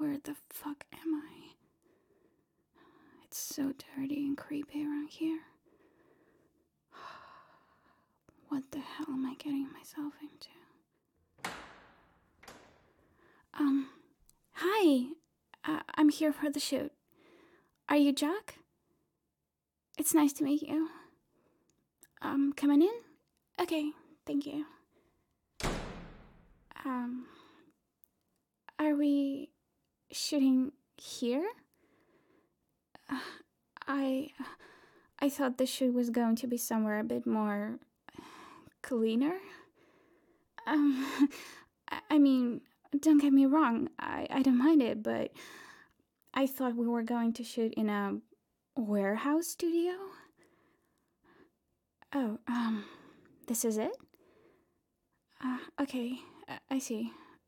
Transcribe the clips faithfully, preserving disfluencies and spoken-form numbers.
Where the fuck am I? It's so dirty and creepy around here. What the hell am I getting myself into? Um, hi. Uh, I'm here for the shoot. Are you Jack? It's nice to meet you. Um, coming in? Okay, thank you. Um, are we shooting here? Uh, I I thought the shoot was going to be somewhere a bit more cleaner. Um, I, I mean, don't get me wrong, I, I don't mind it, but I thought we were going to shoot in a warehouse studio. Oh, um, this is it? Uh, okay, I, I see.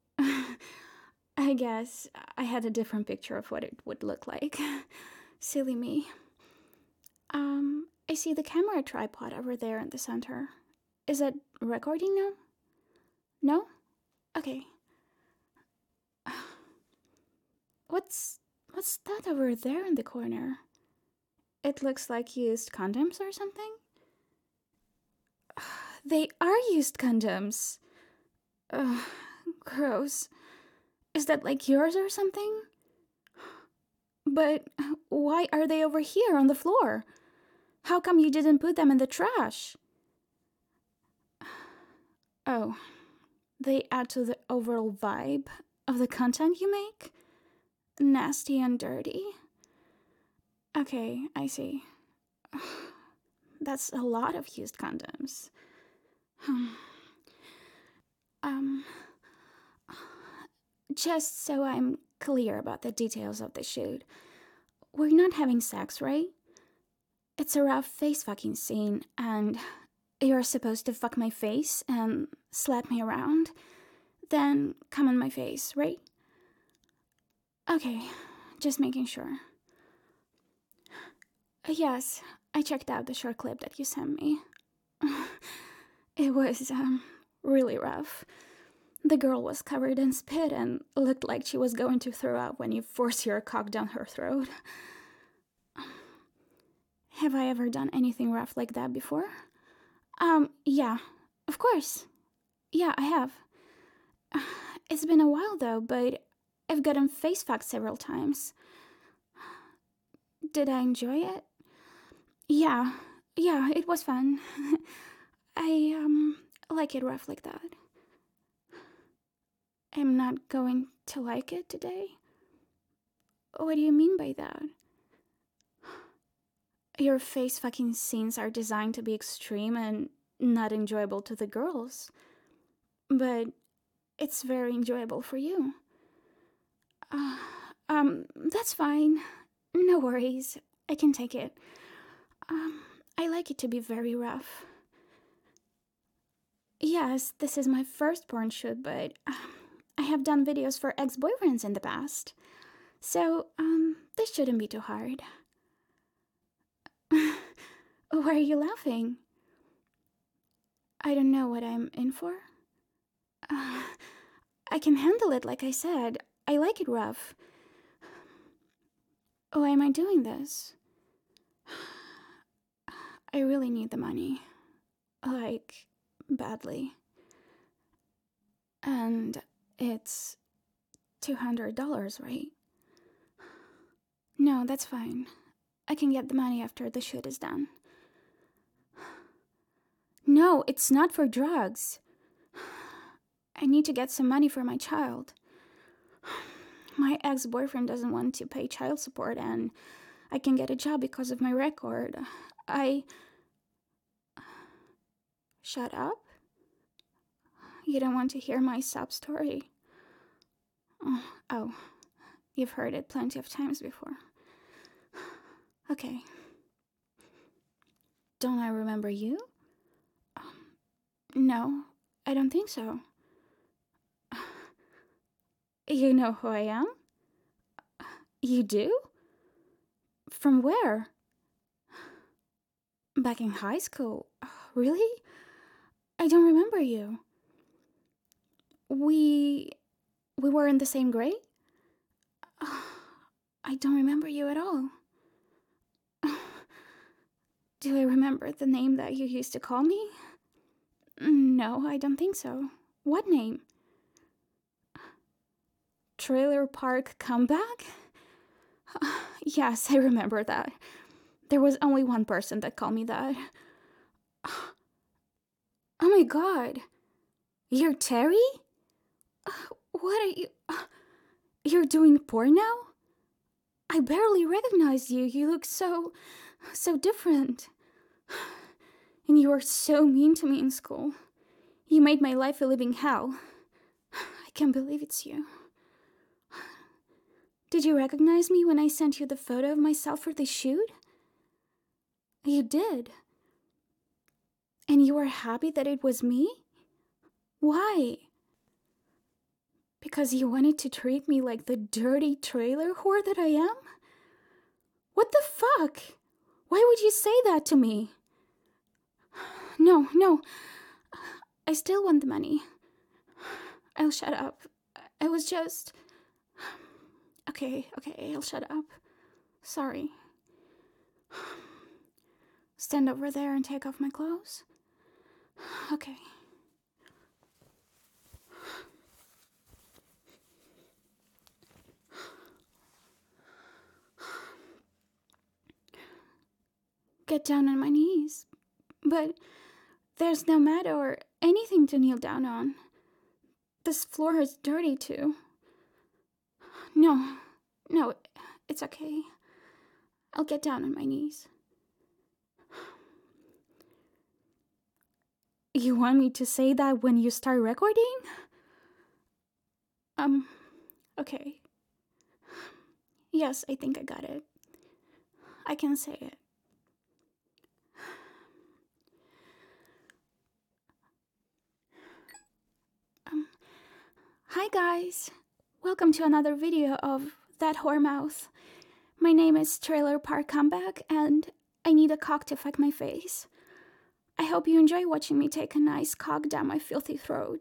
I guess I had a different picture of what it would look like. Silly me. Um, I see the camera tripod over there in the center. Is it recording now? No? Okay. What's what's that over there in the corner? It looks like used condoms or something? They are used condoms. Ugh, gross. Is that like yours or something? But why are they over here on the floor? How come you didn't put them in the trash? Oh, they add to the overall vibe of the content you make? Nasty and dirty? Okay, I see. That's a lot of used condoms. um, just so I'm clear about the details of the shoot, we're not having sex, right? It's a rough face fucking scene, and you're supposed to fuck my face and slap me around, then come on my face, right? Okay, just making sure. Yes, I checked out the short clip that you sent me. It was, um, really rough. The girl was covered in spit and looked like she was going to throw up when you forced your cock down her throat. Have I ever done anything rough like that before? Um, yeah, of course. Yeah, I have. It's been a while though, but I've gotten face fucked several times. Did I enjoy it? Yeah, yeah, it was fun. I, um, like it rough like that. I'm not going to like it today? What do you mean by that? Your face fucking scenes are designed to be extreme and not enjoyable to the girls. But it's very enjoyable for you. Uh, um, that's fine. No worries. I can take it. Um, I like it to be very rough. Yes, this is my first porn shoot, but um, I have done videos for ex-boyfriends in the past. So, um, this shouldn't be too hard. Why are you laughing? I don't know what I'm in for. Uh, I can handle it, like I said. I like it rough. Why am I doing this? I really need the money. Like, badly. And it's two hundred dollars, right? No, that's fine. I can get the money after the shoot is done. No, it's not for drugs. I need to get some money for my child. My ex-boyfriend doesn't want to pay child support, and I can get a job because of my record. I... Shut up? You don't want to hear my sob story? Oh, oh, you've heard it plenty of times before. Okay. Don't I remember you? Um, no, I don't think so. You know who I am? You do? From where? Back in high school? Really? I don't remember you. We... we were in the same grade? I don't remember you at all. Do I remember the name that you used to call me? No, I don't think so. What name? Trailer Park Comeback? Yes, I remember that. There was only one person that called me that. Oh my god. You're Terry? What are you... You're doing porn now? I barely recognized you. You look so... so different. And you were so mean to me in school. You made my life a living hell. I can't believe it's you. Did you recognize me when I sent you the photo of myself for the shoot? You did. And you were happy that it was me? Why? Because you wanted to treat me like the dirty trailer whore that I am? What the fuck? Why would you say that to me? No, no. I still want the money. I'll shut up. I was just... Okay, okay, I'll shut up. Sorry. Stand over there and take off my clothes? Okay. Get down on my knees. But there's no mat or anything to kneel down on. This floor is dirty too. No, no, it's okay. I'll get down on my knees. You want me to say that when you start recording? Um, okay. Yes, I think I got it. I can say it. Um, hi guys. Welcome to another video of That Whore Mouth. My name is Trailer Park Comeback, and I need a cock to fuck my face. I hope you enjoy watching me take a nice cock down my filthy throat.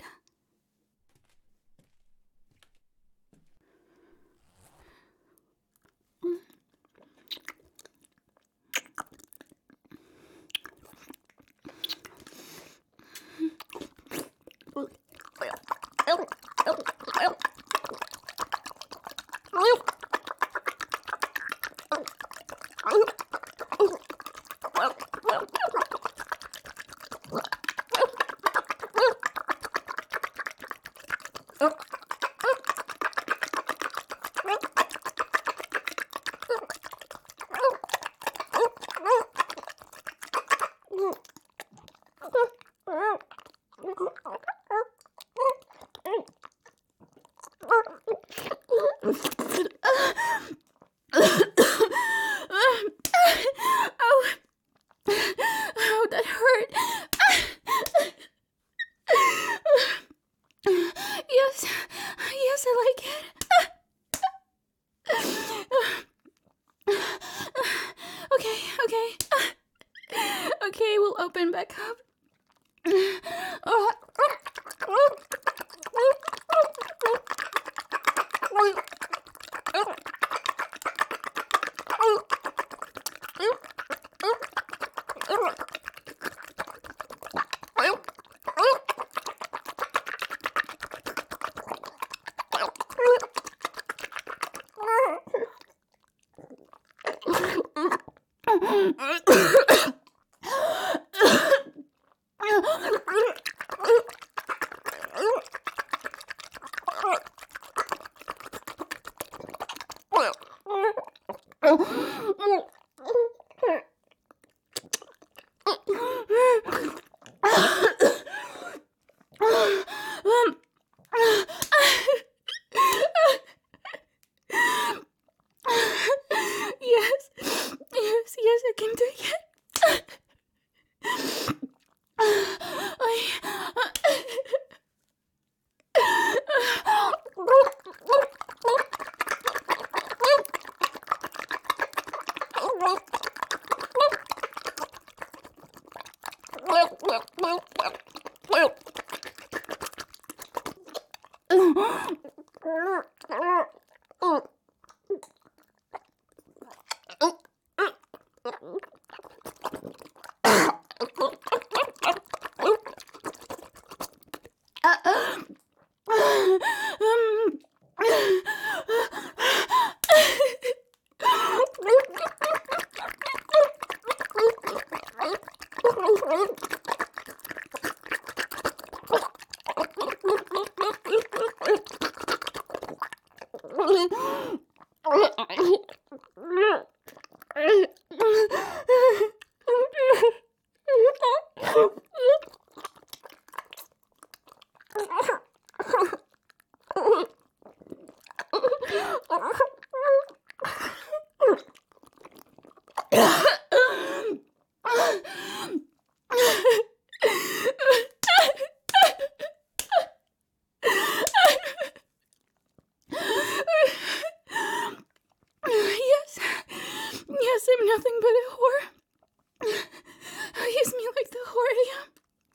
Okay, we'll open back up. Yes, yes, yes, I can take it. Yes, yes, I'm nothing but a whore. Use me like the whore I am.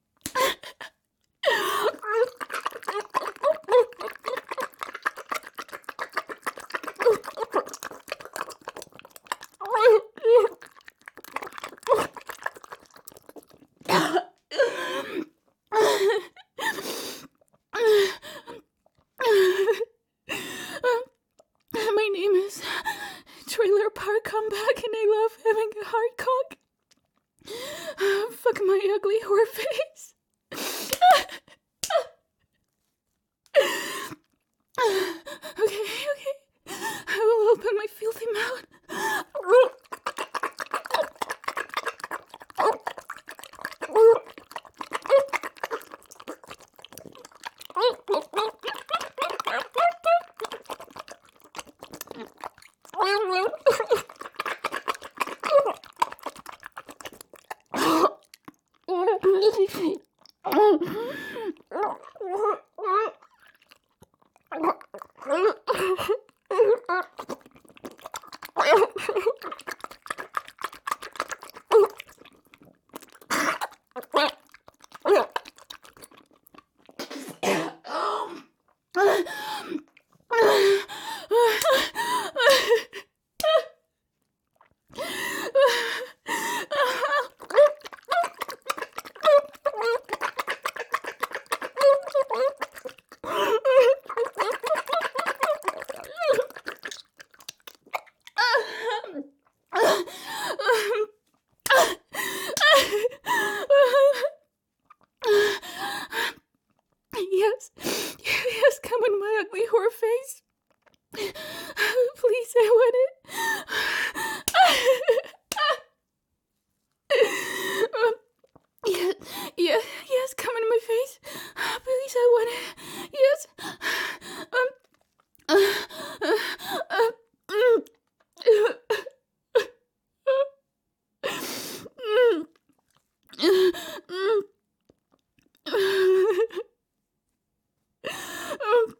My name is Trailer Park Comeback, and I love having a hard cock. Uh, fuck my ugly whore face. Okay, okay. I will open my filthy mouth. Yes, yes, come in my ugly whore face. Please, I want it. um, yeah, yeah, yes, come in my face. Please, I want it. Yes. Um. Uh, uh, uh, mm. Mm. Mm. Um,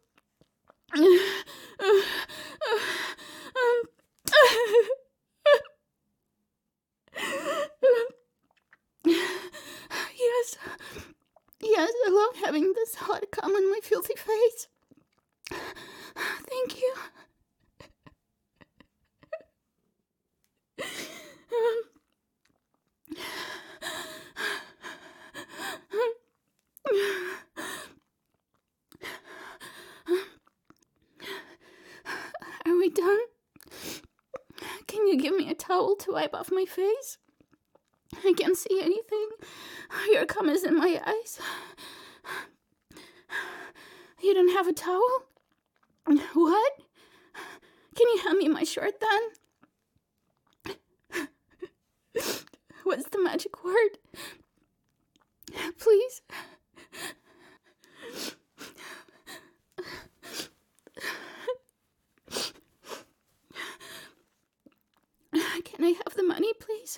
yes, yes, I love having this hot cum on my filthy face. Thank you. Um, Are we done? Can you give me a towel to wipe off my face? I can't see anything. Your cum is in my eyes. You don't have a towel? What? Can you hand me my shirt then? What's the magic word? Please. Can I have the money, please?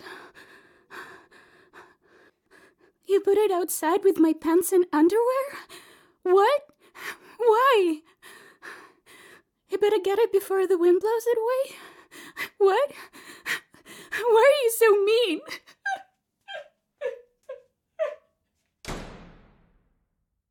You put it outside with my pants and underwear? What? Why? You better get it before the wind blows it away. What? Why are you so mean?